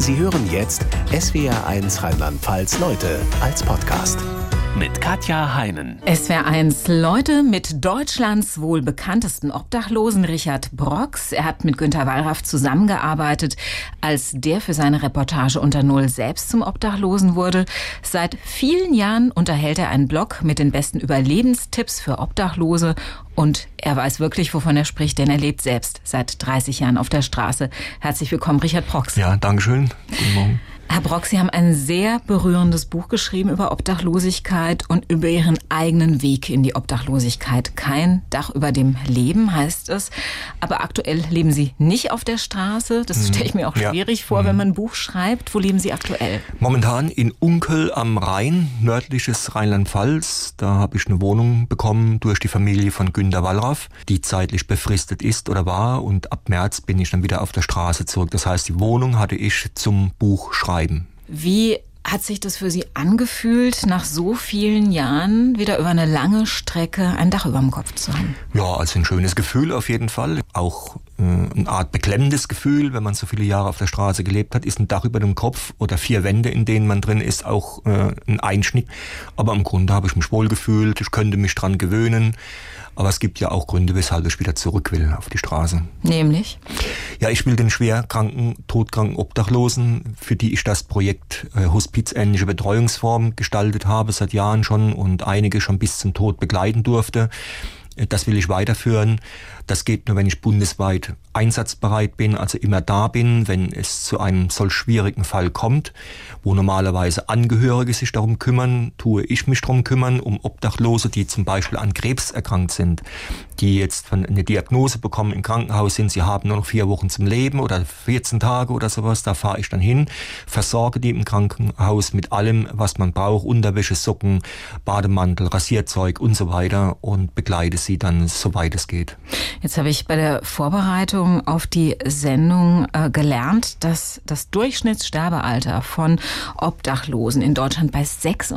Sie hören jetzt SWR1 Rheinland-Pfalz Leute als Podcast. Mit Katja Heinen. SWR1 Leute mit Deutschlands wohl bekanntesten Obdachlosen Richard Brox. Er hat mit Günter Wallraff zusammengearbeitet, als der für seine Reportage Unter Null selbst zum Obdachlosen wurde. Seit vielen Jahren unterhält er einen Blog mit den besten Überlebenstipps für Obdachlose. Und er weiß wirklich, wovon er spricht, denn er lebt selbst seit 30 Jahren auf der Straße. Herzlich willkommen, Richard Brox. Ja, dankeschön. Guten Morgen. Herr Brox, Sie haben ein sehr berührendes Buch geschrieben über Obdachlosigkeit und über Ihren eigenen Weg in die Obdachlosigkeit. Kein Dach über dem Leben heißt es. Aber aktuell leben Sie nicht auf der Straße. Das stelle ich mir auch schwierig vor, wenn man ein Buch schreibt. Wo leben Sie aktuell? Momentan in Unkel am Rhein, nördliches Rheinland-Pfalz. Da habe ich eine Wohnung bekommen durch die Familie von Günter Wallraff, die zeitlich befristet ist oder war. Und ab März bin ich dann wieder auf der Straße zurück. Das heißt, die Wohnung hatte ich zum Buchschreiben. Wie hat sich das für Sie angefühlt, nach so vielen Jahren wieder über eine lange Strecke ein Dach über dem Kopf zu haben? Ja, also ein schönes Gefühl auf jeden Fall. Auch eine Art beklemmendes Gefühl, wenn man so viele Jahre auf der Straße gelebt hat, ist ein Dach über dem Kopf oder 4 Wände, in denen man drin ist, auch ein Einschnitt. Aber im Grunde habe ich mich wohl gefühlt, ich könnte mich dran gewöhnen. Aber es gibt ja auch Gründe, weshalb ich wieder zurück will auf die Straße. Nämlich? Ja, ich will den schwerkranken, todkranken Obdachlosen, für die ich das Projekt hospizähnliche Betreuungsform gestaltet habe, seit Jahren schon und einige schon bis zum Tod begleiten durfte. Das will ich weiterführen. Das geht nur, wenn ich bundesweit einsatzbereit bin, also immer da bin, wenn es zu einem solch schwierigen Fall kommt, wo normalerweise Angehörige sich darum kümmern, tue ich mich darum kümmern, um Obdachlose, die zum Beispiel an Krebs erkrankt sind, die jetzt eine Diagnose bekommen, im Krankenhaus sind, sie haben nur noch 4 Wochen zum Leben oder 14 Tage oder sowas, da fahre ich dann hin, versorge die im Krankenhaus mit allem, was man braucht, Unterwäsche, Socken, Bademantel, Rasierzeug und so weiter und begleite sie dann, soweit es geht. Jetzt habe ich bei der Vorbereitung auf die Sendung gelernt, dass das Durchschnittssterbealter von Obdachlosen in Deutschland bei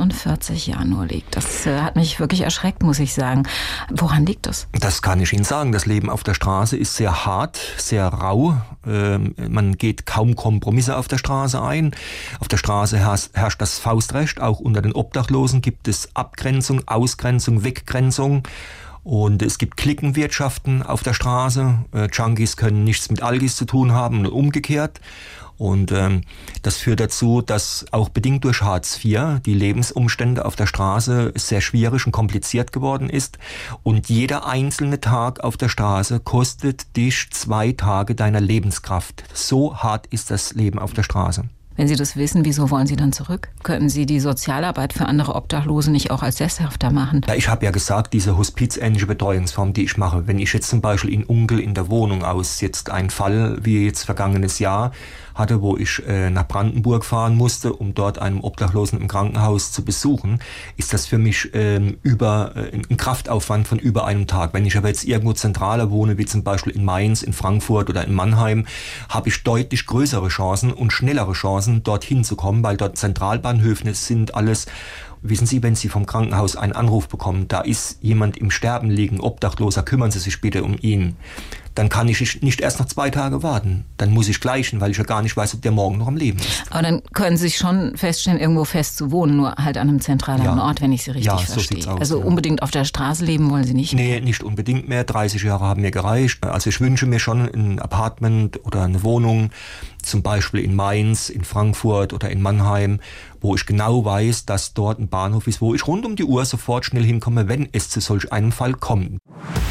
46 Jahren nur liegt. Das hat mich wirklich erschreckt, muss ich sagen. Woran liegt das? Das kann ich Ihnen sagen. Das Leben auf der Straße ist sehr hart, sehr rau. Man geht kaum Kompromisse auf der Straße ein. Auf der Straße herrscht das Faustrecht. Auch unter den Obdachlosen gibt es Abgrenzung, Ausgrenzung, Weggrenzung. Und es gibt Cliquenwirtschaften auf der Straße. Junkies können nichts mit Alkis zu tun haben und umgekehrt. Und das führt dazu, dass auch bedingt durch Hartz IV die Lebensumstände auf der Straße sehr schwierig und kompliziert geworden ist. Und jeder einzelne Tag auf der Straße kostet dich 2 Tage deiner Lebenskraft. So hart ist das Leben auf der Straße. Wenn Sie das wissen, wieso wollen Sie dann zurück? Könnten Sie die Sozialarbeit für andere Obdachlose nicht auch als sesshafter machen? Ja, ich habe ja gesagt, diese hospizähnliche Betreuungsform, die ich mache, wenn ich jetzt zum Beispiel in Unkel in der Wohnung aus jetzt einen Fall wie jetzt vergangenes Jahr hatte, wo ich nach Brandenburg fahren musste, um dort einen Obdachlosen im Krankenhaus zu besuchen, ist das für mich ein Kraftaufwand von über einem Tag. Wenn ich aber jetzt irgendwo zentraler wohne, wie zum Beispiel in Mainz, in Frankfurt oder in Mannheim, habe ich deutlich größere Chancen und schnellere Chancen, dorthin zu kommen, weil dort Zentralbahnhöfe sind alles. Wissen Sie, wenn Sie vom Krankenhaus einen Anruf bekommen, da ist jemand im Sterben liegen, Obdachloser, kümmern Sie sich bitte um ihn. Dann kann ich nicht erst noch 2 Tage warten. Dann muss ich gleichen, weil ich ja gar nicht weiß, ob der morgen noch am Leben ist. Aber dann können Sie sich schon feststellen, irgendwo fest zu wohnen, nur halt an einem zentralen Ort, wenn ich Sie richtig verstehe. So sieht's aus, also unbedingt auf der Straße leben wollen Sie nicht mehr? Nee, nicht unbedingt mehr. 30 Jahre haben mir gereicht. Also ich wünsche mir schon ein Apartment oder eine Wohnung, zum Beispiel in Mainz, in Frankfurt oder in Mannheim, wo ich genau weiß, dass dort ein Bahnhof ist, wo ich rund um die Uhr sofort schnell hinkomme, wenn es zu solch einem Fall kommt.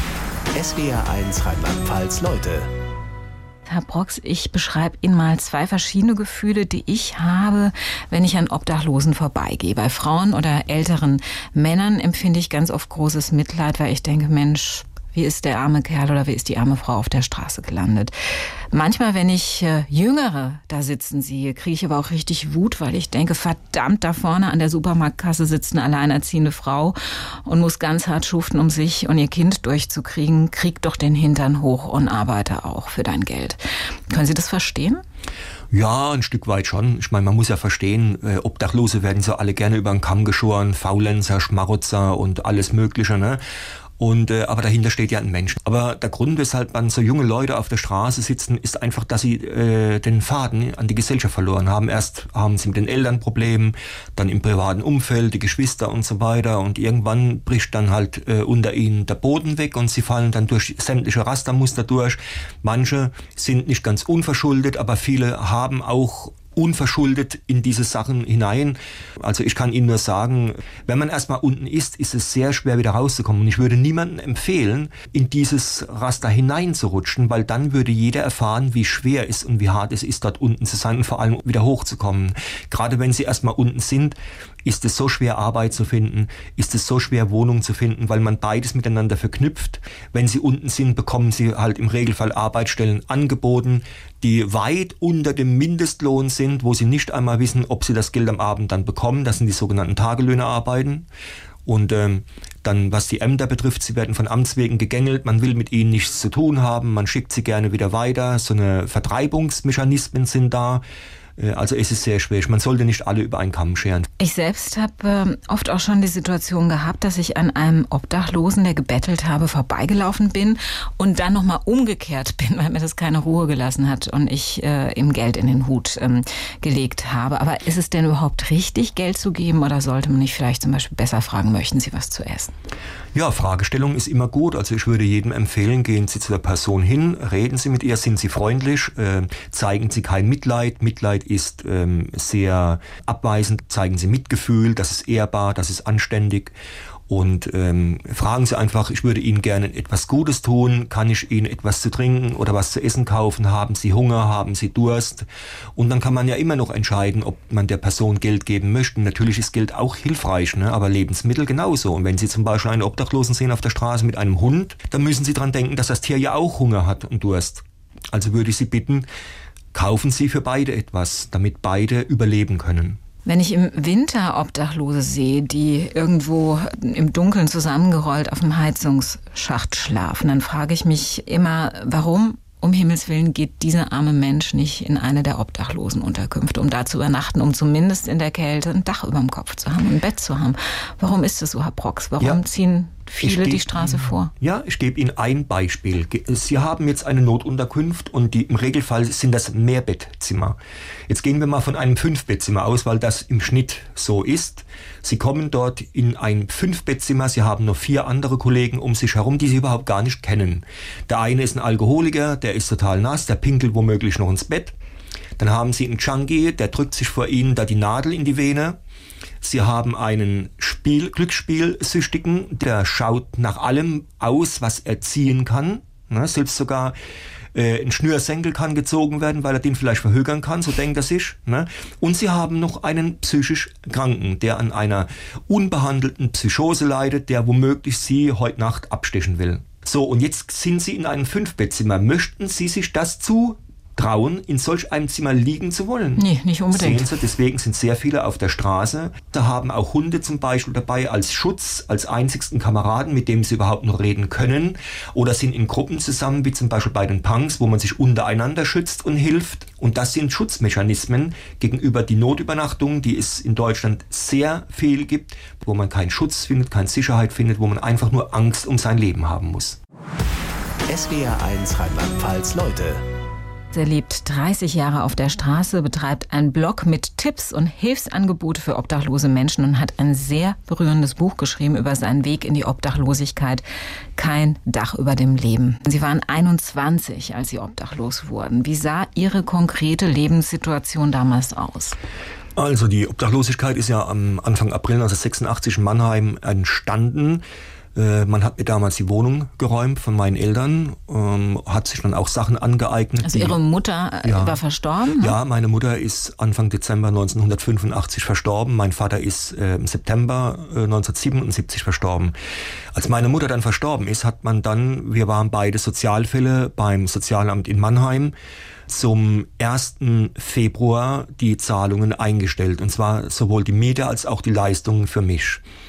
SWR1 Rheinland-Pfalz Leute. Herr Brox, ich beschreibe Ihnen mal 2 verschiedene Gefühle, die ich habe, wenn ich an Obdachlosen vorbeigehe. Bei Frauen oder älteren Männern empfinde ich ganz oft großes Mitleid, weil ich denke, Mensch, wie ist der arme Kerl oder wie ist die arme Frau auf der Straße gelandet. Manchmal, wenn ich Jüngere da sitzen sehe, kriege ich aber auch richtig Wut, weil ich denke, verdammt, da vorne an der Supermarktkasse sitzt eine alleinerziehende Frau und muss ganz hart schuften, um sich und ihr Kind durchzukriegen. Krieg doch den Hintern hoch und arbeite auch für dein Geld. Können Sie das verstehen? Ja, ein Stück weit schon. Ich meine, man muss ja verstehen, Obdachlose werden so alle gerne über den Kamm geschoren, Faulenzer, Schmarotzer und alles Mögliche, ne? Aber dahinter steht ja ein Mensch. Aber der Grund, weshalb man so junge Leute auf der Straße sitzen, ist einfach, dass sie den Faden an die Gesellschaft verloren haben. Erst haben sie mit den Eltern Probleme, dann im privaten Umfeld, die Geschwister und so weiter. Und irgendwann bricht dann halt unter ihnen der Boden weg und sie fallen dann durch sämtliche Rastermuster durch. Manche sind nicht ganz unverschuldet, aber viele haben auch unverschuldet in diese Sachen hinein. Also ich kann Ihnen nur sagen, wenn man erstmal unten ist es sehr schwer wieder rauszukommen. Und ich würde niemandem empfehlen, in dieses Raster hineinzurutschen, weil dann würde jeder erfahren, wie schwer es und wie hart es ist, dort unten zu sein und vor allem wieder hochzukommen. Gerade wenn Sie erstmal unten sind, ist es so schwer, Arbeit zu finden, ist es so schwer, Wohnung zu finden, weil man beides miteinander verknüpft. Wenn Sie unten sind, bekommen Sie halt im Regelfall Arbeitsstellen angeboten, die weit unter dem Mindestlohn sind, wo Sie nicht einmal wissen, ob Sie das Geld am Abend dann bekommen. Das sind die sogenannten Tagelöhnerarbeiten. Und dann, was die Ämter betrifft, sie werden von Amts wegen gegängelt, man will mit ihnen nichts zu tun haben, man schickt sie gerne wieder weiter, so eine Vertreibungsmechanismen sind da. Also es ist sehr schwierig. Man sollte nicht alle über einen Kamm scheren. Ich selbst habe oft auch schon die Situation gehabt, dass ich an einem Obdachlosen, der gebettelt habe, vorbeigelaufen bin und dann nochmal umgekehrt bin, weil mir das keine Ruhe gelassen hat und ich ihm Geld in den Hut gelegt habe. Aber ist es denn überhaupt richtig, Geld zu geben oder sollte man nicht vielleicht zum Beispiel besser fragen, möchten Sie was zu essen? Ja, Fragestellung ist immer gut. Also ich würde jedem empfehlen, gehen Sie zu der Person hin, reden Sie mit ihr, sind Sie freundlich, zeigen Sie kein Mitleid. Mitleid ist sehr abweisend, zeigen Sie Mitgefühl, das ist ehrbar, das ist anständig. Und fragen Sie einfach, ich würde Ihnen gerne etwas Gutes tun, kann ich Ihnen etwas zu trinken oder was zu essen kaufen, haben Sie Hunger, haben Sie Durst? Und dann kann man ja immer noch entscheiden, ob man der Person Geld geben möchte. Natürlich ist Geld auch hilfreich, ne? Aber Lebensmittel genauso. Und wenn Sie zum Beispiel einen Obdachlosen sehen auf der Straße mit einem Hund, dann müssen Sie dran denken, dass das Tier ja auch Hunger hat und Durst. Also würde ich Sie bitten, kaufen Sie für beide etwas, damit beide überleben können. Wenn ich im Winter Obdachlose sehe, die irgendwo im Dunkeln zusammengerollt auf dem Heizungsschacht schlafen, dann frage ich mich immer, warum um Himmels Willen geht dieser arme Mensch nicht in eine der Obdachlosenunterkünfte, um da zu übernachten, um zumindest in der Kälte ein Dach über dem Kopf zu haben, ein Bett zu haben. Warum ist das so, Herr Brox? Warum ziehen viele die Straße vor? Ja, ich gebe Ihnen ein Beispiel. Sie haben jetzt eine Notunterkunft und im Regelfall sind das Mehrbettzimmer. Jetzt gehen wir mal von einem 5-Bettzimmer aus, weil das im Schnitt so ist. Sie kommen dort in ein 5-Bettzimmer, Sie haben noch 4 andere Kollegen um sich herum, die Sie überhaupt gar nicht kennen. Der eine ist ein Alkoholiker, der ist total nass, der pinkelt womöglich noch ins Bett. Dann haben Sie einen Junkie, der drückt sich vor Ihnen da die Nadel in die Vene. Sie haben einen Glücksspielsüchtigen, der schaut nach allem aus, was er ziehen kann. Selbst sogar ein Schnürsenkel kann gezogen werden, weil er den vielleicht verhökern kann, so denkt er sich. Und Sie haben noch einen psychisch Kranken, der an einer unbehandelten Psychose leidet, der womöglich Sie heute Nacht abstechen will. So, und jetzt sind Sie in einem 5-Bettzimmer. Möchten Sie sich das zutrauen, in solch einem Zimmer liegen zu wollen? Nee, nicht unbedingt. Sehen Sie, deswegen sind sehr viele auf der Straße. Da haben auch Hunde zum Beispiel dabei als Schutz, als einzigsten Kameraden, mit dem sie überhaupt noch reden können. Oder sind in Gruppen zusammen, wie zum Beispiel bei den Punks, wo man sich untereinander schützt und hilft. Und das sind Schutzmechanismen gegenüber die Notübernachtung, die es in Deutschland sehr viel gibt, wo man keinen Schutz findet, keine Sicherheit findet, wo man einfach nur Angst um sein Leben haben muss. SWR 1 Rheinland-Pfalz Leute. Er lebt 30 Jahre auf der Straße, betreibt einen Blog mit Tipps und Hilfsangebote für obdachlose Menschen und hat ein sehr berührendes Buch geschrieben über seinen Weg in die Obdachlosigkeit. Kein Dach über dem Leben. Sie waren 21, als Sie obdachlos wurden. Wie sah Ihre konkrete Lebenssituation damals aus? Also die Obdachlosigkeit ist ja am Anfang April 1986 in Mannheim entstanden. Man hat mir damals die Wohnung geräumt von meinen Eltern, hat sich dann auch Sachen angeeignet. Also Ihre Mutter war verstorben? Ja, meine Mutter ist Anfang Dezember 1985 verstorben. Mein Vater ist im September 1977 verstorben. Als meine Mutter dann verstorben ist, wir waren beide Sozialfälle beim Sozialamt in Mannheim, zum 1. Februar die Zahlungen eingestellt. Und zwar sowohl die Miete als auch die Leistungen für mich.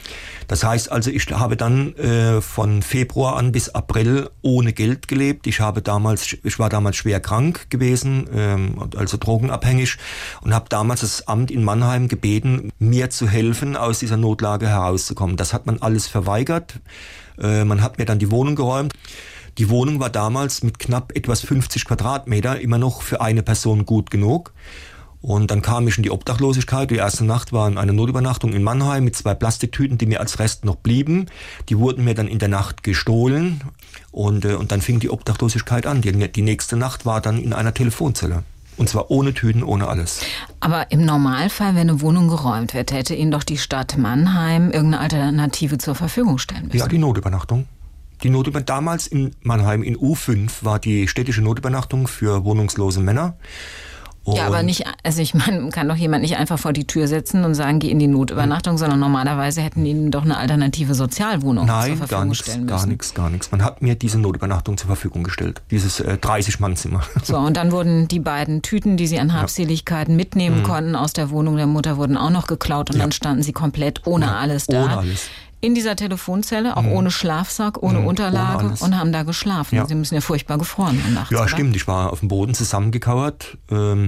Das heißt also, ich habe dann von Februar an bis April ohne Geld gelebt. Ich war damals schwer krank gewesen, also drogenabhängig, und habe damals das Amt in Mannheim gebeten, mir zu helfen, aus dieser Notlage herauszukommen. Das hat man alles verweigert. Man hat mir dann die Wohnung geräumt. Die Wohnung war damals mit knapp etwas 50 Quadratmeter immer noch für eine Person gut genug. Und dann kam ich in die Obdachlosigkeit. Die erste Nacht war eine Notübernachtung in Mannheim mit 2 Plastiktüten, die mir als Rest noch blieben. Die wurden mir dann in der Nacht gestohlen und dann fing die Obdachlosigkeit an. Die nächste Nacht war dann in einer Telefonzelle. Und zwar ohne Tüten, ohne alles. Aber im Normalfall, wenn eine Wohnung geräumt wird, hätte Ihnen doch die Stadt Mannheim irgendeine Alternative zur Verfügung stellen müssen. Ja, die Notübernachtung. Damals in Mannheim in U5 war die städtische Notübernachtung für wohnungslose Männer. Ja, aber nicht, also ich meine, kann doch jemand nicht einfach vor die Tür setzen und sagen, geh in die Notübernachtung, sondern normalerweise hätten ihnen doch eine alternative Sozialwohnung zur Verfügung stellen müssen. Gar nichts. Man hat mir diese Notübernachtung zur Verfügung gestellt, dieses 30-Mann-Zimmer. So, und dann wurden die beiden Tüten, die sie an Habseligkeiten mitnehmen konnten aus der Wohnung der Mutter, wurden auch noch geklaut und dann standen sie komplett ohne alles da. Ohne alles. In dieser Telefonzelle, auch ohne Schlafsack, ohne Unterlage ohne und haben da geschlafen. Ja. Sie müssen ja furchtbar gefroren haben nachts. Ja, oder? Stimmt. Ich war auf dem Boden zusammengekauert.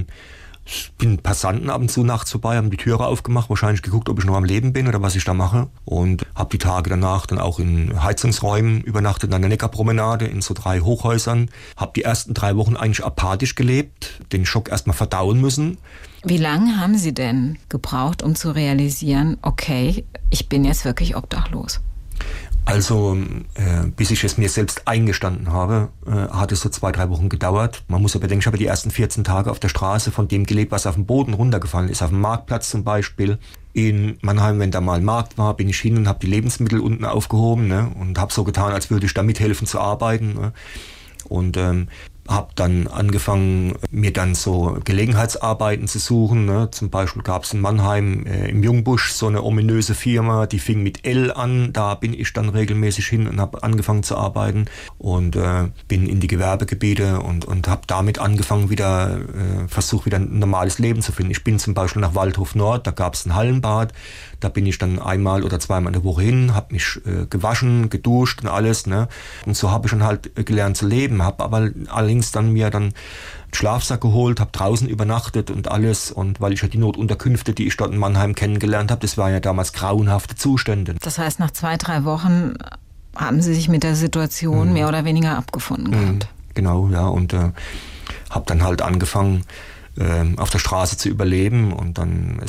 Bin Passanten ab und zu nachts vorbei, haben die Türe aufgemacht, wahrscheinlich geguckt, ob ich noch am Leben bin oder was ich da mache. Und habe die Tage danach dann auch in Heizungsräumen übernachtet, an der Neckarpromenade in so 3 Hochhäusern. Habe die ersten 3 Wochen eigentlich apathisch gelebt, den Schock erstmal verdauen müssen. Wie lange haben Sie denn gebraucht, um zu realisieren, okay, ich bin jetzt wirklich obdachlos? Also, bis ich es mir selbst eingestanden habe, hat es so 2-3 Wochen gedauert. Man muss ja bedenken, ich habe die ersten 14 Tage auf der Straße von dem gelebt, was auf dem Boden runtergefallen ist. Auf dem Marktplatz zum Beispiel. In Mannheim, wenn da mal ein Markt war, bin ich hin und habe die Lebensmittel unten aufgehoben, ne, und habe so getan, als würde ich da mithelfen zu arbeiten. Ne, und habe dann angefangen, mir dann so Gelegenheitsarbeiten zu suchen. Ne? Zum Beispiel gab es in Mannheim im Jungbusch so eine ominöse Firma, die fing mit L an. Da bin ich dann regelmäßig hin und habe angefangen zu arbeiten und bin in die Gewerbegebiete und habe damit angefangen, versucht wieder ein normales Leben zu finden. Ich bin zum Beispiel nach Waldhof Nord, da gab es ein Hallenbad. Da bin ich dann 1- oder 2-mal in der Woche hin, habe mich gewaschen, geduscht und alles. Ne? Und so habe ich dann halt gelernt zu leben, habe aber allerdings dann mir einen Schlafsack geholt, habe draußen übernachtet und alles. Und weil ich ja die Notunterkünfte, die ich dort in Mannheim kennengelernt habe, das waren ja damals grauenhafte Zustände. Das heißt, nach 2-3 Wochen haben Sie sich mit der Situation mehr oder weniger abgefunden gehabt? Genau, ja. Und habe dann halt angefangen, auf der Straße zu überleben und dann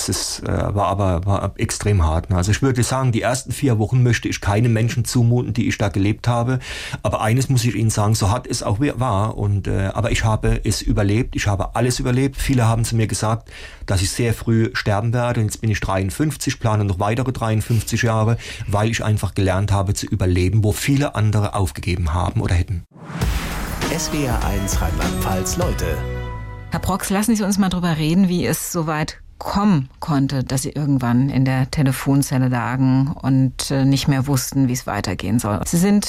war extrem hart. Ne? Also ich würde sagen, die ersten 4 Wochen möchte ich keine Menschen zumuten, die ich da gelebt habe. Aber eines muss ich Ihnen sagen, so hart es auch war. Aber ich habe es überlebt. Ich habe alles überlebt. Viele haben zu mir gesagt, dass ich sehr früh sterben werde. Und jetzt bin ich 53, plane noch weitere 53 Jahre, weil ich einfach gelernt habe zu überleben, wo viele andere aufgegeben haben oder hätten. SWR1 Rheinland-Pfalz Leute. Herr Brox, lassen Sie uns mal drüber reden, wie es so weit kommen konnte, dass Sie irgendwann in der Telefonzelle lagen und nicht mehr wussten, wie es weitergehen soll. Sie sind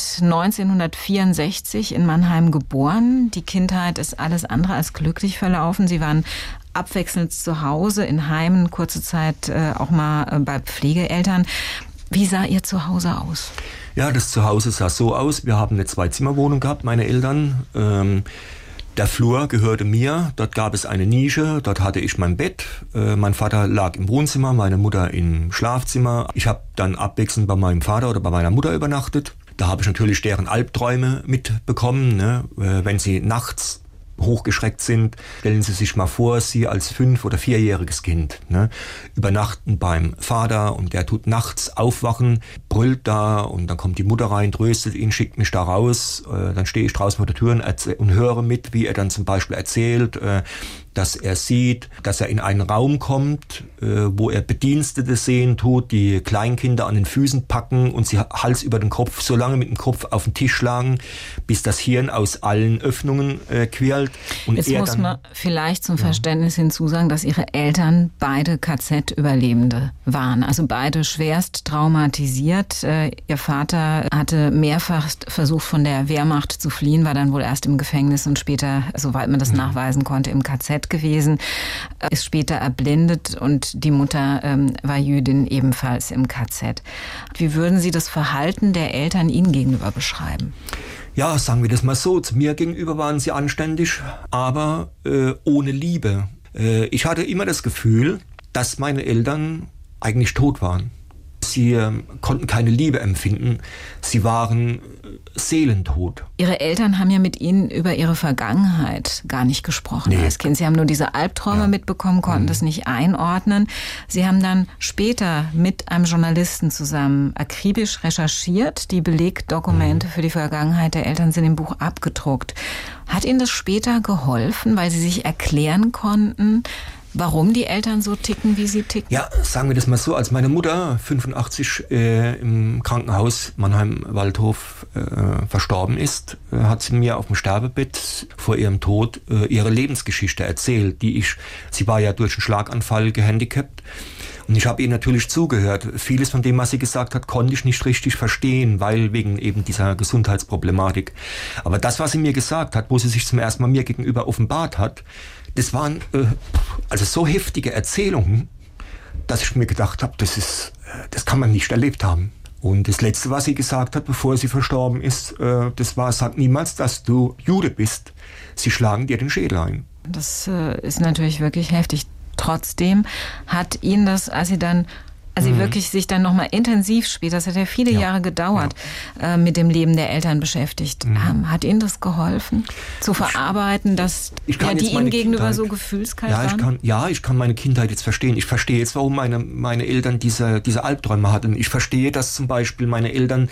1964 in Mannheim geboren. Die Kindheit ist alles andere als glücklich verlaufen. Sie waren abwechselnd zu Hause, in Heimen, kurze Zeit auch mal bei Pflegeeltern. Wie sah Ihr Zuhause aus? Ja, das Zuhause sah so aus. Wir haben eine 2-Zimmer-Wohnung gehabt, meine Eltern. Der Flur gehörte mir, dort gab es eine Nische, dort hatte ich mein Bett. Mein Vater lag im Wohnzimmer, meine Mutter im Schlafzimmer. Ich habe dann abwechselnd bei meinem Vater oder bei meiner Mutter übernachtet. Da habe ich natürlich deren Albträume mitbekommen, ne? Wenn sie nachts hochgeschreckt sind, stellen Sie sich mal vor, Sie als 5- oder 4-jähriges Kind, ne, übernachten beim Vater und der tut nachts aufwachen, brüllt da und dann kommt die Mutter rein, tröstet ihn, schickt mich da raus, dann stehe ich draußen vor der Tür und höre mit, wie er dann zum Beispiel erzählt, dass er sieht, dass er in einen Raum kommt, wo er Bedienstete sehen tut, die Kleinkinder an den Füßen packen und sie Hals über den Kopf, so lange mit dem Kopf auf den Tisch schlagen, bis das Hirn aus allen Öffnungen quirlt. Und jetzt muss man vielleicht zum Verständnis hinzusagen, dass Ihre Eltern beide KZ-Überlebende waren, also beide schwerst traumatisiert. Ihr Vater hatte mehrfach versucht, von der Wehrmacht zu fliehen, war dann wohl erst im Gefängnis und später, soweit man das nachweisen konnte, im KZ. KZ gewesen, ist später erblindet und die Mutter war Jüdin, ebenfalls im KZ. Wie würden Sie das Verhalten der Eltern Ihnen gegenüber beschreiben? Ja, sagen wir das mal so, zu mir gegenüber waren sie anständig, aber ohne Liebe. Ich hatte immer das Gefühl, dass meine Eltern eigentlich tot waren. Sie konnten keine Liebe empfinden. Sie waren seelentot. Ihre Eltern haben ja mit Ihnen über Ihre Vergangenheit gar nicht gesprochen als Kind. Sie haben nur diese Albträume mitbekommen, konnten das nicht einordnen. Sie haben dann später mit einem Journalisten zusammen akribisch recherchiert. Die Belegdokumente für die Vergangenheit der Eltern sind im Buch abgedruckt. Hat Ihnen das später geholfen, weil Sie sich erklären konnten, warum die Eltern so ticken, wie sie ticken? Ja, sagen wir das mal so, als meine Mutter 85 im Krankenhaus Mannheim-Waldhof verstorben ist, hat sie mir auf dem Sterbebett vor ihrem Tod ihre Lebensgeschichte erzählt. Sie war ja durch einen Schlaganfall gehandicapt. Und ich habe ihr natürlich zugehört. Vieles von dem, was sie gesagt hat, konnte ich nicht richtig verstehen, weil wegen eben dieser Gesundheitsproblematik. Aber das, was sie mir gesagt hat, wo sie sich zum ersten Mal mir gegenüber offenbart hat, das waren also so heftige Erzählungen, dass ich mir gedacht habe, das kann man nicht erlebt haben. Und das Letzte, was sie gesagt hat, bevor sie verstorben ist, das war: Sag niemals, dass du Jude bist. Sie schlagen dir den Schädel ein. Das ist natürlich wirklich heftig. Trotzdem hat Ihnen das, als Sie wirklich sich dann nochmal intensiv später, das hat ja viele Jahre gedauert, mit dem Leben der Eltern beschäftigt haben. Hat Ihnen das geholfen, zu verarbeiten, dass die Ihnen gegenüber so gefühlskalt waren? Ich kann meine Kindheit jetzt verstehen. Ich verstehe jetzt, warum meine Eltern diese Albträume hatten. Ich verstehe, dass zum Beispiel meine Eltern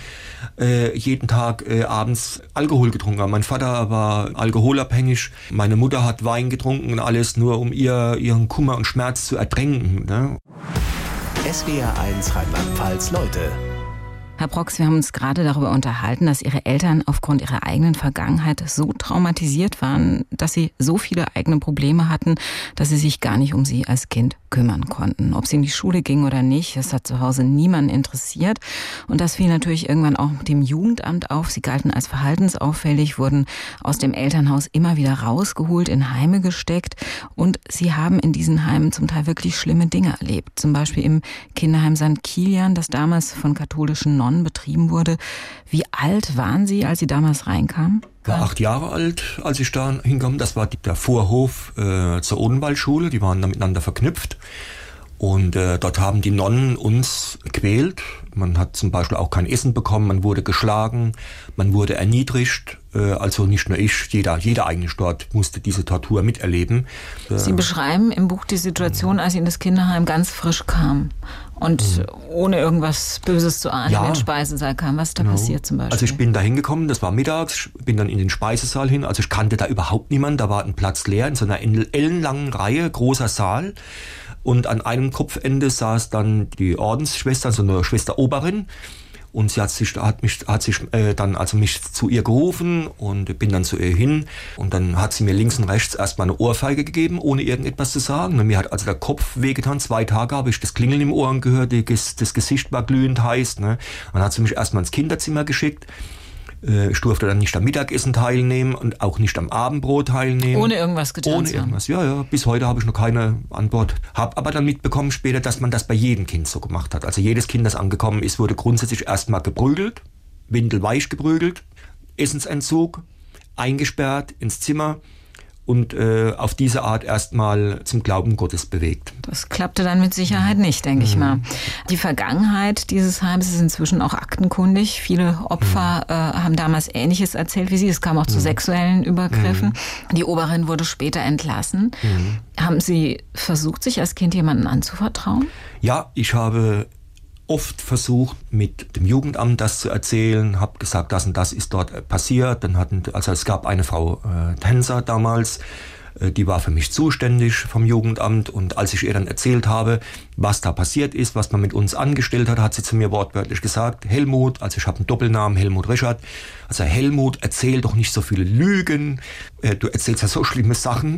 jeden Tag abends Alkohol getrunken haben. Mein Vater war alkoholabhängig, meine Mutter hat Wein getrunken und alles nur, um ihren Kummer und Schmerz zu ertränken. Ne? SWR 1 Rheinland-Pfalz Leute. Herr Brox, wir haben uns gerade darüber unterhalten, dass Ihre Eltern aufgrund ihrer eigenen Vergangenheit so traumatisiert waren, dass sie so viele eigene Probleme hatten, dass sie sich gar nicht um Sie als Kind kümmern konnten. Ob Sie in die Schule gingen oder nicht, das hat zu Hause niemanden interessiert. Und das fiel natürlich irgendwann auch dem Jugendamt auf. Sie galten als verhaltensauffällig, wurden aus dem Elternhaus immer wieder rausgeholt, in Heime gesteckt. Und Sie haben in diesen Heimen zum Teil wirklich schlimme Dinge erlebt. Zum Beispiel im Kinderheim St. Kilian, das damals von katholischen Nonnen betrieben wurde. Wie alt waren Sie, als Sie damals reinkamen? Ich war 8 Jahre alt, als ich da hinkam. Das war der Vorhof zur Odenwaldschule. Die waren da miteinander verknüpft. Und dort haben die Nonnen uns gequält. Man hat zum Beispiel auch kein Essen bekommen. Man wurde geschlagen. Man wurde erniedrigt. Also nicht nur ich, jeder eigentlich dort musste diese Tortur miterleben. Sie beschreiben im Buch die Situation, als Sie in das Kinderheim ganz frisch kamen und ohne irgendwas Böses zu ahnen in den Speisesaal kam. Was ist da passiert zum Beispiel? Also ich bin da hingekommen, das war mittags, bin dann in den Speisesaal hin. Also ich kannte da überhaupt niemanden, da war ein Platz leer in so einer ellenlangen Reihe, großer Saal. Und an einem Kopfende saß dann die Ordensschwester, also eine Schwester Oberin. Und sie hat mich zu ihr gerufen und bin dann zu ihr hin. Und dann hat sie mir links und rechts erstmal eine Ohrfeige gegeben, ohne irgendetwas zu sagen. Und mir hat also der Kopf wehgetan. 2 Tage habe ich das Klingeln im Ohren gehört, das Gesicht war glühend heiß. Ne? Dann hat sie mich erstmal ins Kinderzimmer geschickt. Ich durfte dann nicht am Mittagessen teilnehmen und auch nicht am Abendbrot teilnehmen. Ohne irgendwas getan Ohne irgendwas, ja. Bis heute habe ich noch keine Antwort. Hab aber dann mitbekommen später, dass man das bei jedem Kind so gemacht hat. Also jedes Kind, das angekommen ist, wurde grundsätzlich erstmal geprügelt, windelweich geprügelt, Essensentzug, eingesperrt ins Zimmer und auf diese Art erstmal zum Glauben Gottes bewegt. Das klappte dann mit Sicherheit nicht, denke ich mal. Die Vergangenheit dieses Heims ist inzwischen auch aktenkundig. Viele Opfer haben damals Ähnliches erzählt wie Sie. Es kam auch zu sexuellen Übergriffen. Die Oberin wurde später entlassen. Haben Sie versucht, sich als Kind jemandem anzuvertrauen? Ja, ich habe oft versucht, mit dem Jugendamt das zu erzählen, habe gesagt, das und das ist dort passiert. Es gab eine Frau Tänzer damals, die war für mich zuständig vom Jugendamt. Und als ich ihr dann erzählt habe, was da passiert ist, was man mit uns angestellt hat sie zu mir wortwörtlich gesagt: Helmut, also ich habe einen Doppelnamen, Helmut Richard, also Helmut, erzähl doch nicht so viele Lügen, du erzählst ja so schlimme Sachen.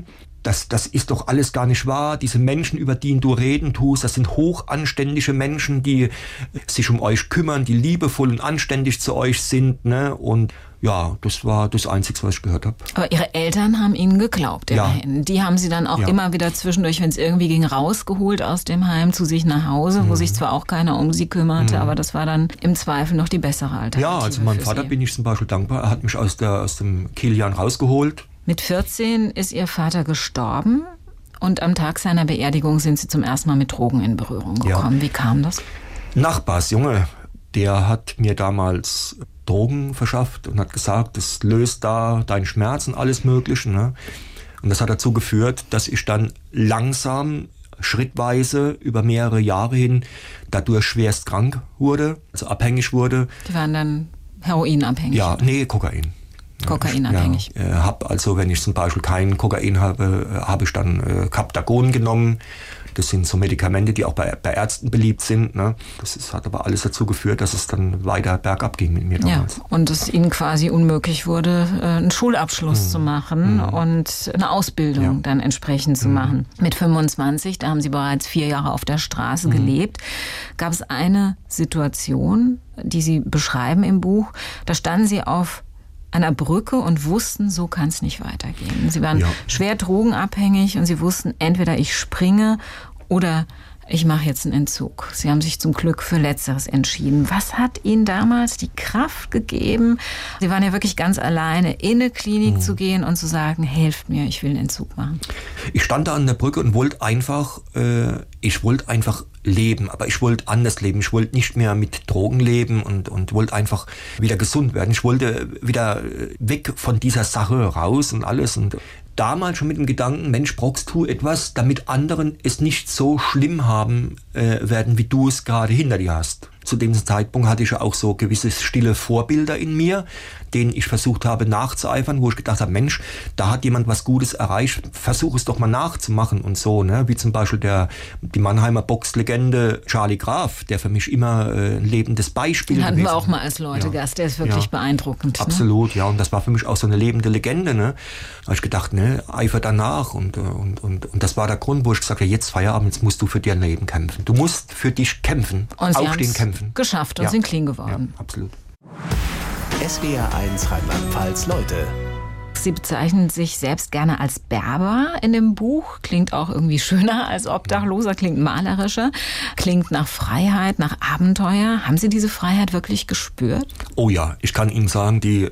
das ist doch alles gar nicht wahr. Diese Menschen, über die du reden tust, das sind hochanständige Menschen, die sich um euch kümmern, die liebevoll und anständig zu euch sind, ne? Und ja, das war das Einzige, was ich gehört habe. Aber Ihre Eltern haben Ihnen geglaubt, immerhin. Ja. Die haben Sie dann auch immer wieder zwischendurch, wenn es irgendwie ging, rausgeholt aus dem Heim zu sich nach Hause, wo sich zwar auch keiner um Sie kümmerte, aber das war dann im Zweifel noch die bessere Alternative. Ja, also meinem Vater bin ich zum Beispiel dankbar. Er hat mich aus dem Kilian rausgeholt. Mit 14 ist Ihr Vater gestorben und am Tag seiner Beerdigung sind Sie zum ersten Mal mit Drogen in Berührung gekommen. Ja. Wie kam das? Nachbarsjunge, der hat mir damals Drogen verschafft und hat gesagt, das löst da deinen Schmerz und alles Mögliche. Ne? Und das hat dazu geführt, dass ich dann langsam, schrittweise über mehrere Jahre hin dadurch schwerst krank wurde, also abhängig wurde. Die waren dann heroinabhängig? Ja, nee, Kokain. Kokainabhängig. Ja, also wenn ich zum Beispiel kein Kokain habe ich dann Captagon genommen. Das sind so Medikamente, die auch bei Ärzten beliebt sind. Ne? Hat aber alles dazu geführt, dass es dann weiter bergab ging mit mir damals. Ja, und es Ihnen quasi unmöglich wurde, einen Schulabschluss zu machen und eine Ausbildung dann entsprechend zu machen. Mit 25, da haben Sie bereits 4 Jahre auf der Straße gelebt, gab es eine Situation, die Sie beschreiben im Buch. Da standen Sie auf einer Brücke und wussten, so kann es nicht weitergehen. Sie waren schwer drogenabhängig und Sie wussten, entweder ich springe oder ich mache jetzt einen Entzug. Sie haben sich zum Glück für Letzteres entschieden. Was hat Ihnen damals die Kraft gegeben? Sie waren ja wirklich ganz alleine, in eine Klinik zu gehen und zu sagen, helft mir, ich will einen Entzug machen. Ich stand da an der Brücke und wollte einfach leben, aber ich wollte anders leben. Ich wollte nicht mehr mit Drogen leben und wollte einfach wieder gesund werden. Ich wollte wieder weg von dieser Sache raus und alles. Und damals schon mit dem Gedanken, Mensch, Brox, tu etwas, damit anderen es nicht so schlimm haben werden, wie du es gerade hinter dir hast. Zu dem Zeitpunkt hatte ich ja auch so gewisse stille Vorbilder in mir, denen ich versucht habe nachzueifern, wo ich gedacht habe, Mensch, da hat jemand was Gutes erreicht, versuch es doch mal nachzumachen und so, ne? Wie zum Beispiel die Mannheimer Boxlegende Charlie Graf, der für mich immer ein lebendes Beispiel Den hatten gewesen. Wir auch mal als Leute-Gast, der ist wirklich beeindruckend. Absolut, ne? Ja, und das war für mich auch so eine lebende Legende, ne? Da habe ich gedacht, ne, eifer danach und das war der Grund, wo ich gesagt habe, jetzt Feierabend, jetzt musst du für dein Leben kämpfen. Du musst für dich kämpfen, und aufstehen, kämpfen. Geschafft und sind clean geworden. Ja, absolut. SWR1 Rheinland-Pfalz Leute. Sie bezeichnen sich selbst gerne als Berber in dem Buch. Klingt auch irgendwie schöner als Obdachloser, klingt malerischer, klingt nach Freiheit, nach Abenteuer. Haben Sie diese Freiheit wirklich gespürt? Oh ja, ich kann Ihnen sagen, die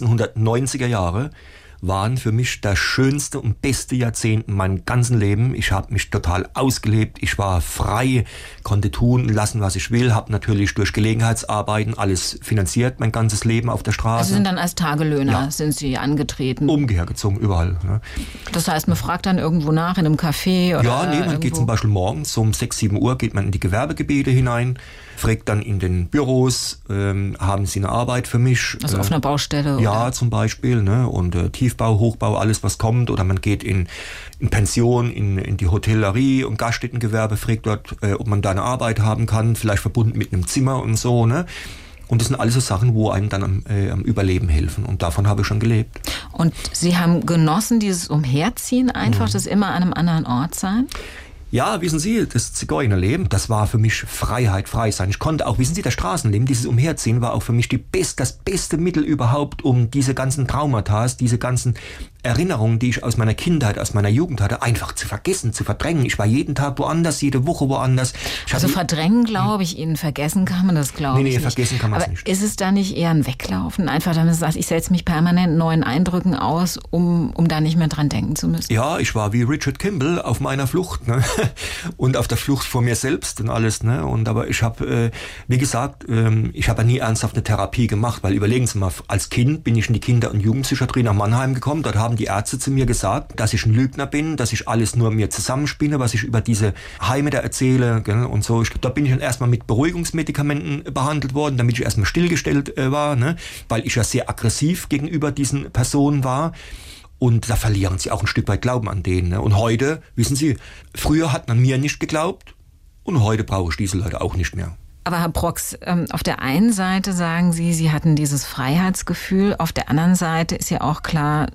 1990er Jahre waren für mich das schönste und beste Jahrzehnt in meinem ganzen Leben. Ich habe mich total ausgelebt, ich war frei, konnte tun und lassen, was ich will, habe natürlich durch Gelegenheitsarbeiten alles finanziert, mein ganzes Leben auf der Straße. Also sind dann als Tagelöhner sind Sie angetreten? Umhergezogen, überall. Ne? Das heißt, man fragt dann irgendwo nach, in einem Café oder Ja, nee, man irgendwo. geht zum Beispiel morgens um 6, 7 Uhr geht man in die Gewerbegebiete hinein, fragt dann in den Büros, haben Sie eine Arbeit für mich? Also auf einer Baustelle? Ja, oder? zum Beispiel, ne? Und Tiefbau, Hochbau, alles was kommt. Oder man geht in Pension, in die Hotellerie und Gaststättengewerbe, fragt dort, ob man da eine Arbeit haben kann, vielleicht verbunden mit einem Zimmer und so, ne? Und das sind alles so Sachen, wo einem dann am Überleben helfen. Und davon habe ich schon gelebt. Und Sie haben genossen, dieses Umherziehen einfach, das immer an einem anderen Ort sein? Ja, wissen Sie, das Zigeunerleben, das war für mich Freiheit, frei sein. Ich konnte auch, wissen Sie, das Straßenleben, dieses Umherziehen war auch für mich das beste Mittel überhaupt, um diese ganzen Traumata, diese ganzen Erinnerungen, die ich aus meiner Kindheit, aus meiner Jugend hatte, einfach zu vergessen, zu verdrängen. Ich war jeden Tag woanders, jede Woche woanders. Also verdrängen, glaube ich Ihnen. Vergessen kann man das, glaube ich nicht. Nee, vergessen kann man es nicht. Aber ist es da nicht eher ein Weglaufen? Einfach, damit man sagt, ich setze mich permanent neuen Eindrücken aus, um da nicht mehr dran denken zu müssen? Ja, ich war wie Richard Kimball auf meiner Flucht, ne? Und auf der Flucht vor mir selbst und alles, ne? Aber ich habe, wie gesagt, ich habe ja nie ernsthaft eine Therapie gemacht, weil überlegen Sie mal, als Kind bin ich in die Kinder- und Jugendpsychiatrie nach Mannheim gekommen. Dort haben die Ärzte zu mir gesagt, dass ich ein Lügner bin, dass ich alles nur mir zusammenspinne, was ich über diese Heime da erzähle, gell? Und so. Da bin ich dann erstmal mit Beruhigungsmedikamenten behandelt worden, damit ich erstmal stillgestellt war, ne? Weil ich ja sehr aggressiv gegenüber diesen Personen war. Und da verlieren sie auch ein Stück weit Glauben an denen. Ne? Und heute, wissen Sie, früher hat man mir nicht geglaubt und heute brauche ich diese Leute auch nicht mehr. Aber Herr Brox, auf der einen Seite sagen Sie, Sie hatten dieses Freiheitsgefühl, auf der anderen Seite ist ja auch klar,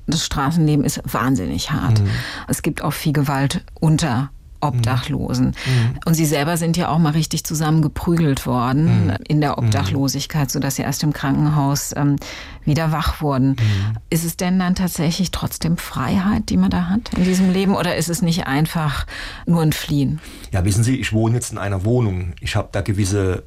das Straßenleben ist wahnsinnig hart. Es gibt auch viel Gewalt unter Obdachlosen. Und Sie selber sind ja auch mal richtig zusammengeprügelt worden in der Obdachlosigkeit, sodass Sie erst im Krankenhaus wieder wach wurden. Ist es denn dann tatsächlich trotzdem Freiheit, die man da hat in diesem Leben, oder ist es nicht einfach nur ein Fliehen? Ja, wissen Sie, ich wohne jetzt in einer Wohnung. Ich habe da gewisse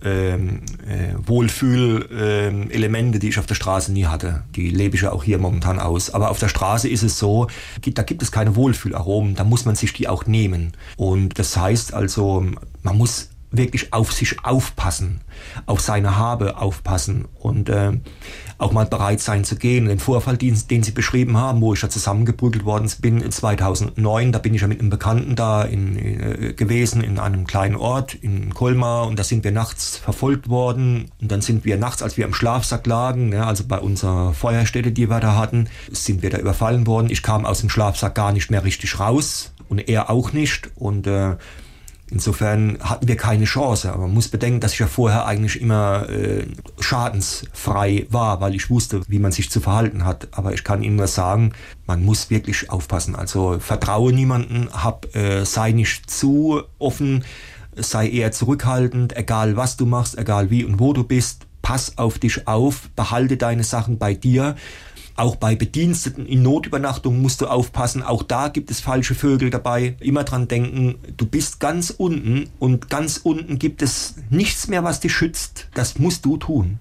Wohlfühl-Elemente, die ich auf der Straße nie hatte. Die lebe ich ja auch hier momentan aus. Aber auf der Straße ist es so, da gibt es keine Wohlfühlaromen, da muss man sich die auch nehmen. Und das heißt also, man muss wirklich auf sich aufpassen, auf seine Habe aufpassen und auch mal bereit sein zu gehen. Den Vorfall, den Sie beschrieben haben, wo ich da zusammengeprügelt worden bin in 2009, da bin ich ja mit einem Bekannten da gewesen in einem kleinen Ort in Colmar, und da sind wir nachts verfolgt worden, und dann sind wir nachts, als wir im Schlafsack lagen, also bei unserer Feuerstätte, die wir da hatten, sind wir da überfallen worden. Ich kam aus dem Schlafsack gar nicht mehr richtig raus und er auch nicht, und insofern hatten wir keine Chance. Aber man muss bedenken, dass ich ja vorher eigentlich immer schadensfrei war, weil ich wusste, wie man sich zu verhalten hat. Aber ich kann Ihnen nur sagen, man muss wirklich aufpassen. Also vertraue niemanden, sei nicht zu offen, sei eher zurückhaltend, egal was du machst, egal wie und wo du bist. Pass auf dich auf, behalte deine Sachen bei dir. Auch bei Bediensteten in Notübernachtungen musst du aufpassen. Auch da gibt es falsche Vögel dabei. Immer dran denken, du bist ganz unten, und ganz unten gibt es nichts mehr, was dich schützt. Das musst du tun.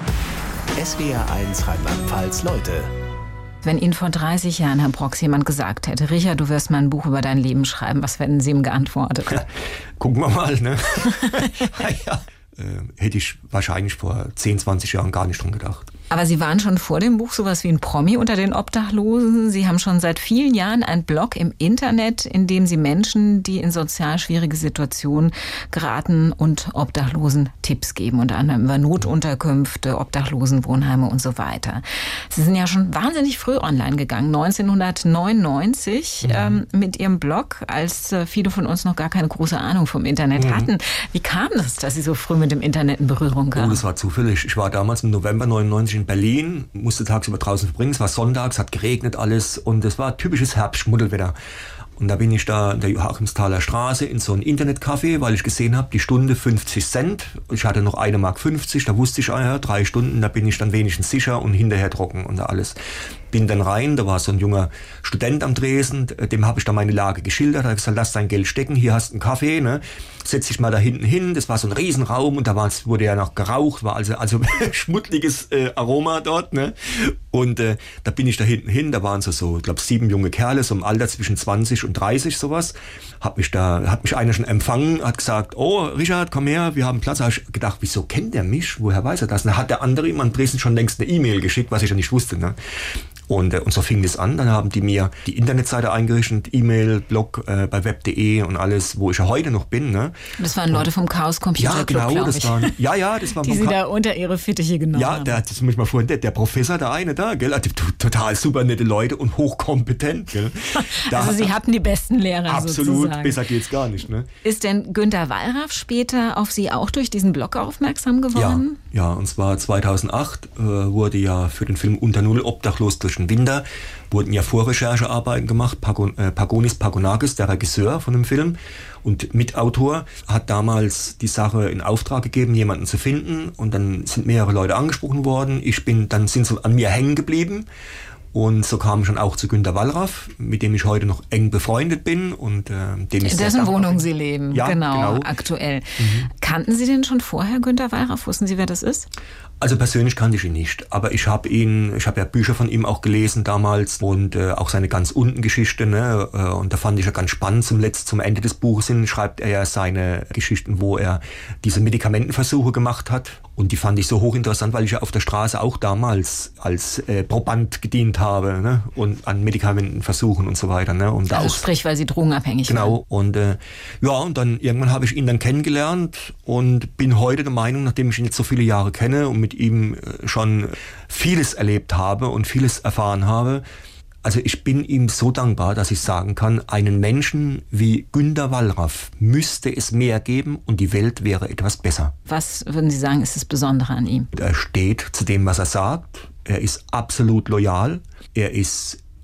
SWR 1 Rheinland-Pfalz Leute. Wenn Ihnen vor 30 Jahren, Herr Brox, jemand gesagt hätte, Richard, du wirst mal ein Buch über dein Leben schreiben, was hätten Sie ihm geantwortet? Gucken wir mal, ne? Ja. Hätte ich wahrscheinlich vor 10, 20 Jahren gar nicht dran gedacht. Aber Sie waren schon vor dem Buch sowas wie ein Promi unter den Obdachlosen. Sie haben schon seit vielen Jahren einen Blog im Internet, in dem Sie Menschen, die in sozial schwierige Situationen geraten, und Obdachlosen Tipps geben, unter anderem über Notunterkünfte, Obdachlosenwohnheime und so weiter. Sie sind ja schon wahnsinnig früh online gegangen, 1999 mit Ihrem Blog, als viele von uns noch gar keine große Ahnung vom Internet hatten. Wie kam das, dass Sie so früh mit dem Internet in Berührung kamen? Oh, das war zufällig. Ich war damals im November 99 in Berlin, musste tagsüber draußen verbringen, es war sonntags, hat geregnet alles, und es war typisches Herbst-Schmuddelwetter. Und da bin ich da in der Joachimsthaler Straße in so ein Internetcafé, weil ich gesehen habe, die Stunde 50 Cent. Ich hatte noch 1,50 Mark, da wusste ich, 3 Stunden, da bin ich dann wenigstens sicher und hinterher trocken und alles. Bin dann rein, da war so ein junger Student am Tresen, dem habe ich dann meine Lage geschildert, da habe ich gesagt, lass dein Geld stecken, hier hast du einen Kaffee, ne? Setz dich mal da hinten hin, das war so ein Riesenraum, und da wurde ja noch geraucht, war also schmuddeliges Aroma dort, ne? Und da bin ich da hinten hin, da waren so ich glaube 7 junge Kerle, so im Alter zwischen 20 und 30 sowas. Hat mich einer schon empfangen, hat gesagt, oh Richard, komm her, wir haben Platz. Da habe ich gedacht, wieso kennt der mich? Woher weiß er das? Und dann hat der andere ihm an Dresden schon längst eine E-Mail geschickt, was ich ja nicht wusste, ne? Und so fing das an. Dann haben die mir die Internetseite eingerichtet, E-Mail, Blog bei web.de und alles, wo ich ja heute noch bin. Ne? Das waren Leute vom Chaos Computer Club, genau, glaube ich. Das waren die Sie da unter ihre Fittiche genommen haben. Ja, das muss ich mal vorhin, der Professor, der eine da, gell, total super nette Leute und hochkompetent. Gell. Also Sie hatten die besten Lehrer absolut, sozusagen. Besser geht's gar nicht. Ne? Ist denn Günter Wallraff später auf Sie auch durch diesen Blog aufmerksam geworden? Ja, und zwar 2008 wurde ja für den Film Unter Null obdachlos durch den Winter, wurden ja Vorrecherchearbeiten gemacht. Pagonis Pagonakis, der Regisseur von dem Film und Mitautor, hat damals die Sache in Auftrag gegeben, jemanden zu finden, und dann sind mehrere Leute angesprochen worden. Dann sind sie an mir hängen geblieben. Und so kam ich dann auch zu Günter Wallraff, mit dem ich heute noch eng befreundet bin. Und dem ich in dessen Wohnung Sie leben, ja, genau, aktuell. Kannten Sie denn schon vorher, Günter Wallraff? Wussten Sie, wer das ist? Also persönlich kannte ich ihn nicht, aber ich habe ja Bücher von ihm auch gelesen damals, und auch seine ganz unten Geschichte, ne? Und da fand ich ja ganz spannend, zum Ende des Buches hin schreibt er ja seine Geschichten, wo er diese Medikamentenversuche gemacht hat, und die fand ich so hochinteressant, weil ich ja auf der Straße auch damals als Proband gedient habe, ne? Und an Medikamentenversuchen und so weiter, ne? Und also sprich, weil Sie drogenabhängig waren. Genau, und und dann irgendwann habe ich ihn dann kennengelernt und bin heute der Meinung, nachdem ich ihn jetzt so viele Jahre kenne und mit ihm schon vieles erlebt habe und vieles erfahren habe. Also ich bin ihm so dankbar, dass ich sagen kann, einen Menschen wie Günter Wallraff müsste es mehr geben und die Welt wäre etwas besser. Was würden Sie sagen, ist das Besondere an ihm? Er steht zu dem, was er sagt. Er ist absolut loyal. Er ist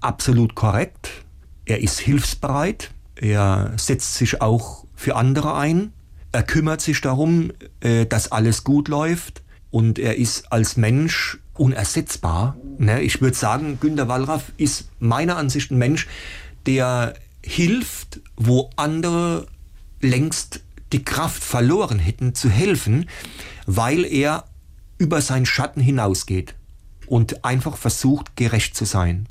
absolut korrekt. Er ist hilfsbereit. Er setzt sich auch für andere ein. Er kümmert sich darum, dass alles gut läuft. Und er ist als Mensch unersetzbar. Ich würde sagen, Günter Wallraff ist meiner Ansicht ein Mensch, der hilft, wo andere längst die Kraft verloren hätten, zu helfen, weil er über seinen Schatten hinausgeht und einfach versucht, gerecht zu sein.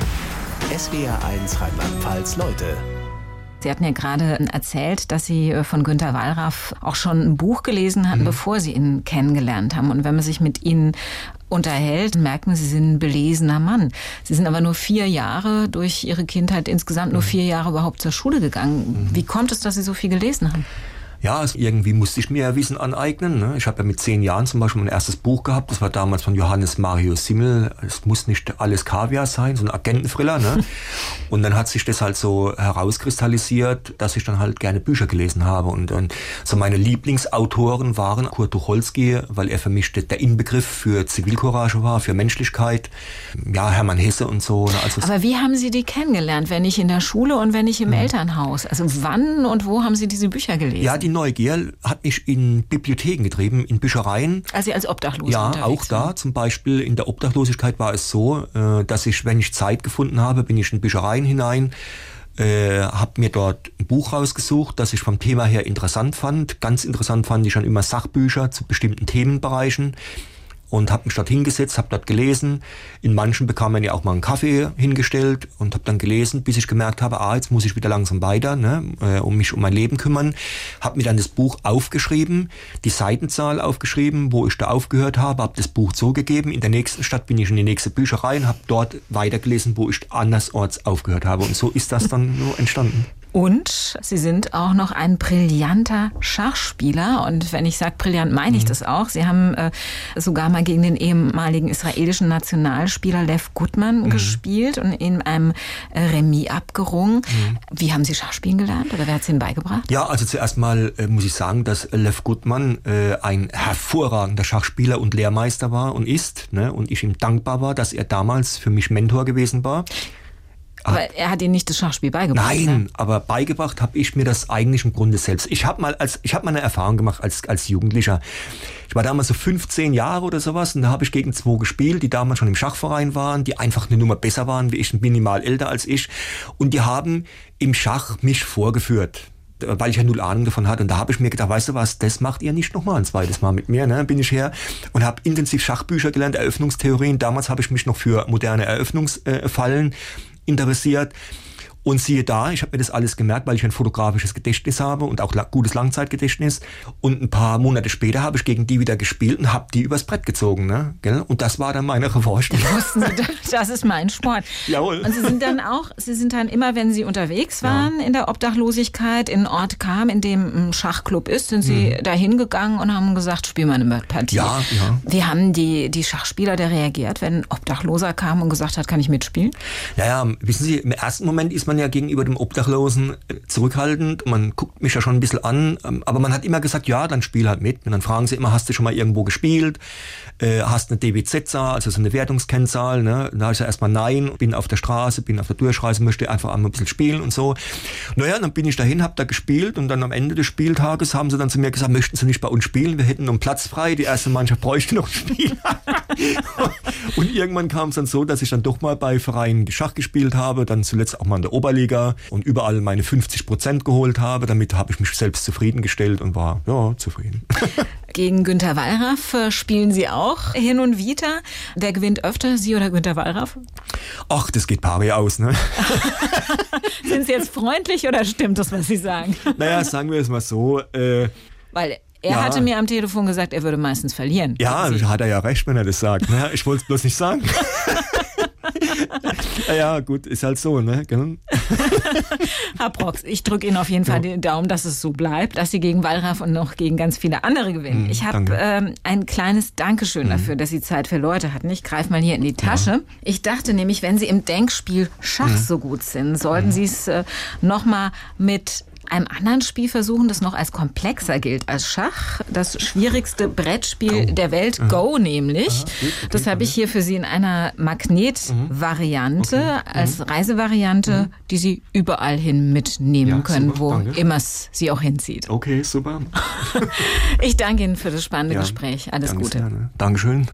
SWR1 Rheinland-Pfalz Leute. Sie hatten ja gerade erzählt, dass Sie von Günter Wallraff auch schon ein Buch gelesen hatten, bevor Sie ihn kennengelernt haben. Und wenn man sich mit Ihnen unterhält, merkt man, Sie sind ein belesener Mann. Sie sind aber nur 4 Jahre durch Ihre Kindheit, insgesamt nur 4 Jahre überhaupt zur Schule gegangen. Wie kommt es, dass Sie so viel gelesen haben? Ja, also irgendwie musste ich mir ja Wissen aneignen. Ich habe ja mit 10 Jahren zum Beispiel mein erstes Buch gehabt. Das war damals von Johannes Marius Simmel. Es muss nicht alles Kaviar sein, so ein Agententhriller. Und dann hat sich das halt so herauskristallisiert, dass ich dann halt gerne Bücher gelesen habe. Und so meine Lieblingsautoren waren Kurt Tucholsky, weil er für mich der Inbegriff für Zivilcourage war, für Menschlichkeit. Ja, Hermann Hesse und so. Also aber wie haben Sie die kennengelernt? Wenn nicht in der Schule und wenn nicht im Elternhaus? Also wann und wo haben Sie diese Bücher gelesen? Ja, die Neugier hat mich in Bibliotheken getrieben, in Büchereien. Also als Obdachloser Ja, unterwegs auch da. waren. Zum Beispiel in der Obdachlosigkeit war es so, dass ich, wenn ich Zeit gefunden habe, bin ich in Büchereien hinein, habe mir dort ein Buch rausgesucht, das ich vom Thema her interessant fand. Ganz interessant fand ich schon immer Sachbücher zu bestimmten Themenbereichen. Und habe mich dort hingesetzt, habe dort gelesen. In manchen bekam man ja auch mal einen Kaffee hingestellt und habe dann gelesen, bis ich gemerkt habe, jetzt muss ich wieder langsam weiter, mich um mein Leben kümmern. Habe mir dann das Buch aufgeschrieben, die Seitenzahl aufgeschrieben, wo ich da aufgehört habe das Buch zugegeben. In der nächsten Stadt bin ich in die nächste Bücherei und habe dort weitergelesen, wo ich andersorts aufgehört habe. Und so ist das dann so entstanden. Und Sie sind auch noch ein brillanter Schachspieler. Und wenn ich sage brillant, meine ich das auch. Sie haben sogar mal gegen den ehemaligen israelischen Nationalspieler Lev Gutman gespielt und in einem Remis abgerungen. Wie haben Sie Schachspielen gelernt oder wer hat es Ihnen beigebracht? Ja, also zuerst mal muss ich sagen, dass Lev Gutman ein hervorragender Schachspieler und Lehrmeister war und ist. Und ich ihm dankbar war, dass er damals für mich Mentor gewesen war. Aber er hat Ihnen nicht das Schachspiel beigebracht? Nein, aber beigebracht habe ich mir das eigentlich im Grunde selbst. Ich habe mal eine Erfahrung gemacht als Jugendlicher. Ich war damals so 15 Jahre oder sowas und da habe ich gegen 2 gespielt, die damals schon im Schachverein waren, die einfach eine Nummer besser waren wie ich, minimal älter als ich. Und die haben im Schach mich vorgeführt, weil ich ja 0 Ahnung davon hatte. Und da habe ich mir gedacht, weißt du was, das macht ihr nicht nochmal ein zweites Mal mit mir. Bin ich her und habe intensiv Schachbücher gelernt, Eröffnungstheorien. Damals habe ich mich noch für moderne Eröffnungsfallen interessiert. Und siehe da, ich habe mir das alles gemerkt, weil ich ein fotografisches Gedächtnis habe und auch gutes Langzeitgedächtnis. Und ein paar Monate später habe ich gegen die wieder gespielt und habe die übers Brett gezogen. Und das war dann meine Revanche. Wussten Sie, das ist mein Sport. Jawohl. Und Sie sind dann immer, wenn Sie unterwegs waren in der Obdachlosigkeit, in einen Ort kam, in dem ein Schachclub ist, sind Sie da hingegangen und haben gesagt, spiel mal eine Partie. Ja. Wie haben die Schachspieler da reagiert, wenn ein Obdachloser kam und gesagt hat, kann ich mitspielen? Ja, wissen Sie, im ersten Moment ist man ja gegenüber dem Obdachlosen zurückhaltend. Man guckt mich ja schon ein bisschen an, aber man hat immer gesagt, ja, dann spiel halt mit. Und dann fragen sie immer, hast du schon mal irgendwo gespielt? Hast eine DWZ-Zahl, also so eine Wertungskennzahl? Da habe ich ja erstmal nein, bin auf der Straße, bin auf der Durchreise, möchte einfach einmal ein bisschen spielen und so. Naja, dann bin ich dahin, habe da gespielt und dann am Ende des Spieltages haben sie dann zu mir gesagt, möchten Sie nicht bei uns spielen? Wir hätten noch einen Platz frei, die erste Mannschaft bräuchte noch ein Spiel. Und irgendwann kam es dann so, dass ich dann doch mal bei Vereinen Schach gespielt habe, dann zuletzt auch mal in der Oberliga und überall meine 50% geholt habe. Damit habe ich mich selbst zufriedengestellt und war, zufrieden. Gegen Günter Wallraff spielen Sie auch hin und wieder. Wer gewinnt öfter, Sie oder Günter Wallraff? Ach, das geht pari aus, ne? Sind Sie jetzt freundlich oder stimmt das, was Sie sagen? Naja, sagen wir es mal so. Weil er hatte mir am Telefon gesagt, er würde meistens verlieren. Ja, hat er ja recht, wenn er das sagt. Ne? Ich wollte es bloß nicht sagen. Ja, gut, ist halt so, ne? Herr Brox, ich drücke Ihnen auf jeden Fall den Daumen, dass es so bleibt, dass Sie gegen Wallraff und noch gegen ganz viele andere gewinnen. Ich habe ein kleines Dankeschön dafür, dass Sie Zeit für Leute hatten. Ich greife mal hier in die Tasche. Ja. Ich dachte nämlich, wenn Sie im Denkspiel Schach so gut sind, sollten Sie es nochmal mit einem anderen Spiel versuchen, das noch als komplexer gilt als Schach. Das schwierigste Brettspiel der Welt, Go nämlich. Das habe ich hier für Sie in einer Magnetvariante, als Reisevariante, die Sie überall hin mitnehmen können, super, wo danke. immer es Sie auch hinzieht. Okay, super. Ich danke Ihnen für das spannende Gespräch. Alles Danke Gute. sehr, ne? Dankeschön.